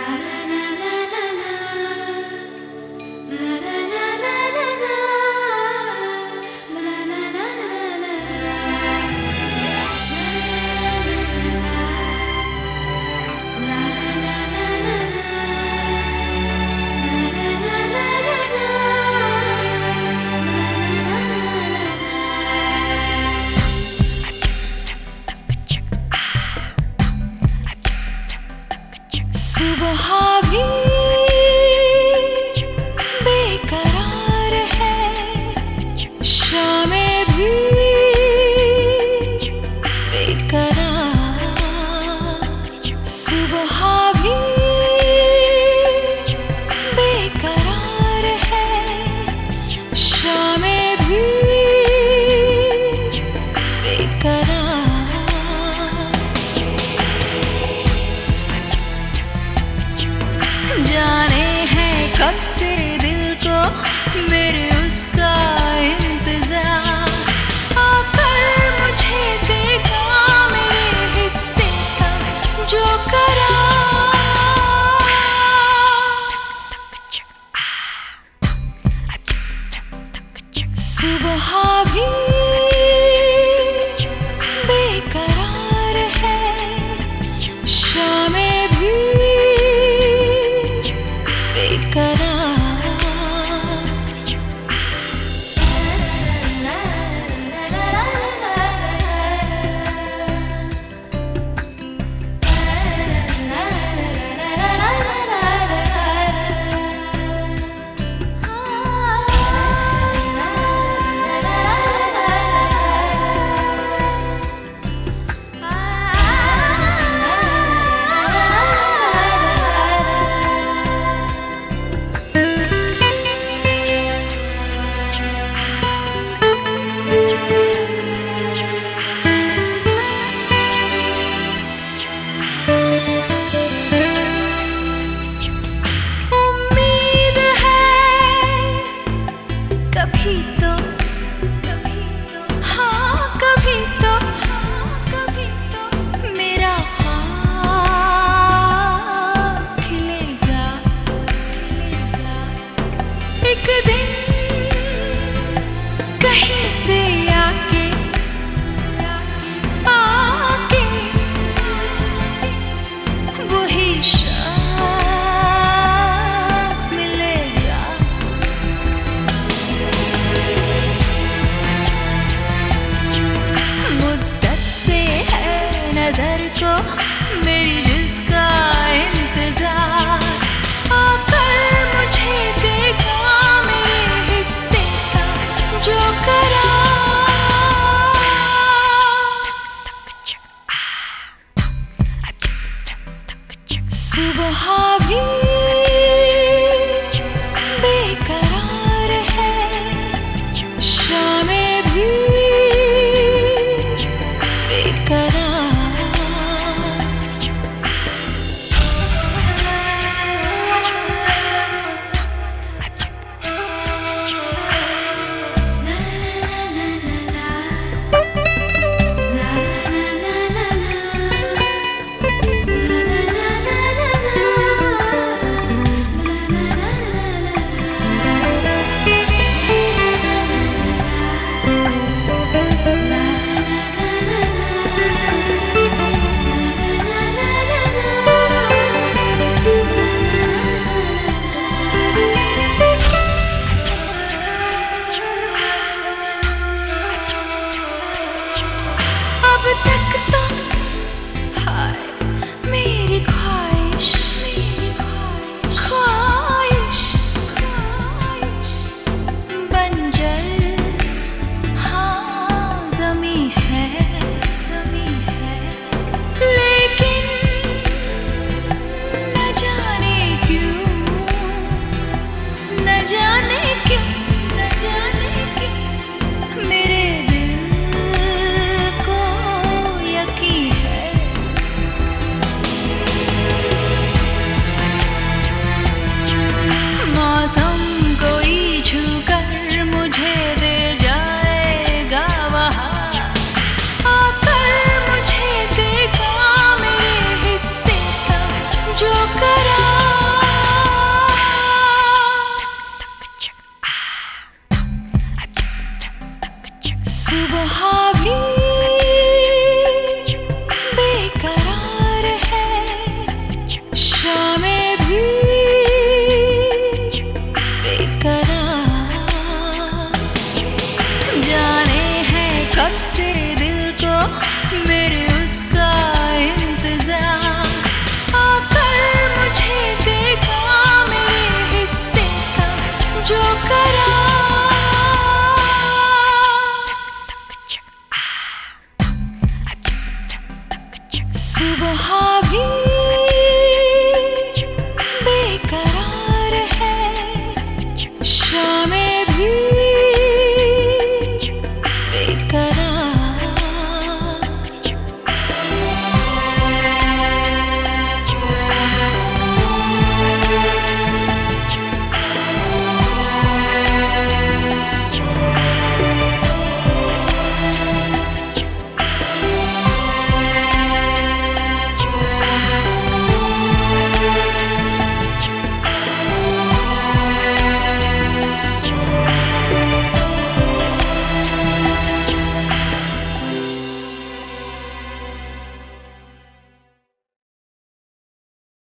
सुबह भी बेकरार है, शामें भी बेकरार। सुबह भी बेकरार है, शामें भी बेकरार। जाने हैं कब से दिल को मेरे उसका इंतजार, आकर मुझे देगा मेरे हिस्से का जो करार। सुबह भी बेकरार है, शामें भी बेकरार। मेरा ख्वाब खिलेगा, एक दिन कहीं से आके वही शख्स मिलेगा। मुद्दत से है नजर को मेरी जिसका इंतजार, आकर मुझे देगा मेरे हिस्से का जो करार। सुबह भी बेकरार है, शामें भी बेकरार। बहुत